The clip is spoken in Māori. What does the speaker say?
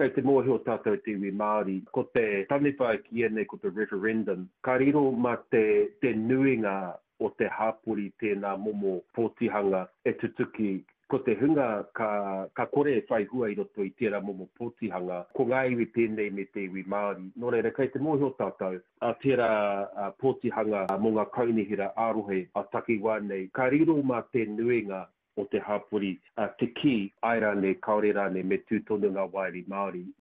Kei te mohi o tātou te iwi Māori, ko te taniwhai ki ene ko te referendum, ka riro mā te nuinga o te hapuri tēnā momo pōtihanga e tutuki. Ko te hunga ka kore e whai hua I roto I tērā momo pōtihanga, ko ngā iwi pēnei me te iwi Māori. Nō reira, kei te mohi o tātou, a tērā pōtihanga mō ngā kaunihira ārohe a takiwā nei, ka riro mā te nuinga o te hapuri, te ki, ai rāne, kaore rāne, me tūtonu ngā wairi Māori.